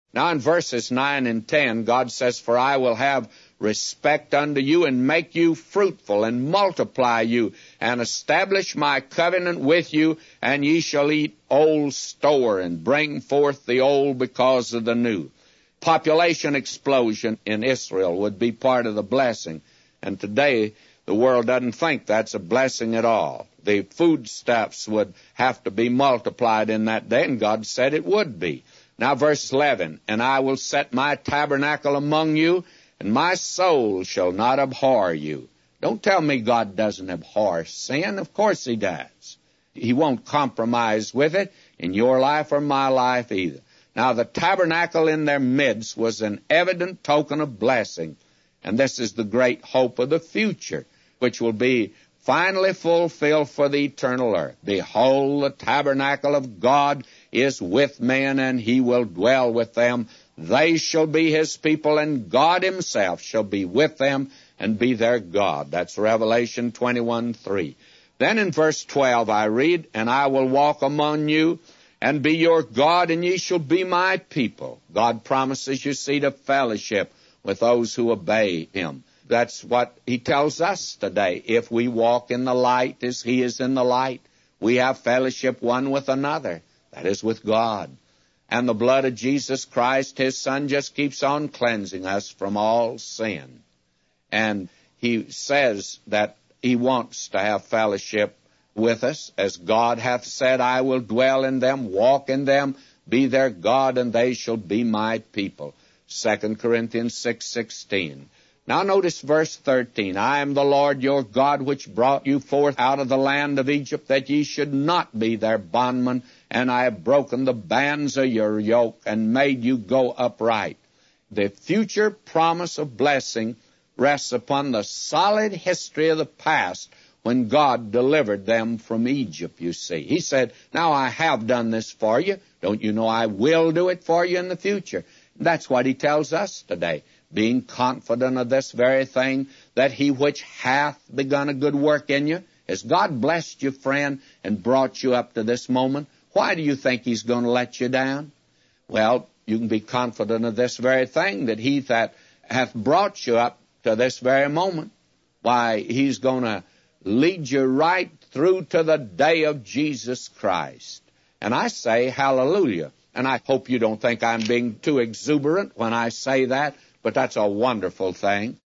Now in verses 9 and 10, God says, "For I will have respect unto you, and make you fruitful, and multiply you, and establish my covenant with you, and ye shall eat old store, and bring forth the old because of the new." Population explosion in Israel would be part of the blessing, and today the world doesn't think that's a blessing at all. The foodstuffs would have to be multiplied in that day, and God said it would be. Now verse 11, "And I will set my tabernacle among you, and my soul shall not abhor you." Don't tell me God doesn't abhor sin. Of course he does. He won't compromise with it in your life or my life either. Now the tabernacle in their midst was an evident token of blessing, and this is the great hope of the future, which will be finally fulfilled for the eternal earth. "Behold, the tabernacle of God is with men, and he will dwell with them. They shall be his people, and God himself shall be with them and be their God." That's Revelation 21:3. Then in verse 12 I read, "And I will walk among you, and be your God, and ye shall be my people." God promises, you see, to fellowship with those who obey him. That's what he tells us today. If we walk in the light as he is in the light, we have fellowship one with another. That is with God. And the blood of Jesus Christ, his Son, just keeps on cleansing us from all sin. And he says that he wants to have fellowship with us. As God hath said, "I will dwell in them, walk in them, be their God, and they shall be my people." 2 Corinthians 6:16. Now notice verse 13. "I am the Lord your God, which brought you forth out of the land of Egypt, that ye should not be their bondmen. And I have broken the bands of your yoke, and made you go upright." The future promise of blessing rests upon the solid history of the past, when God delivered them from Egypt, you see. He said, "Now I have done this for you. Don't you know I will do it for you in the future?" That's what he tells us today, being confident of this very thing, that he which hath begun a good work in you. Has God blessed you, friend, and brought you up to this moment? Why do you think he's going to let you down? Well, you can be confident of this very thing, that he that hath brought you up to this very moment, why, he's going to lead you right through to the day of Jesus Christ. And I say hallelujah. And I hope you don't think I'm being too exuberant when I say that, but that's a wonderful thing.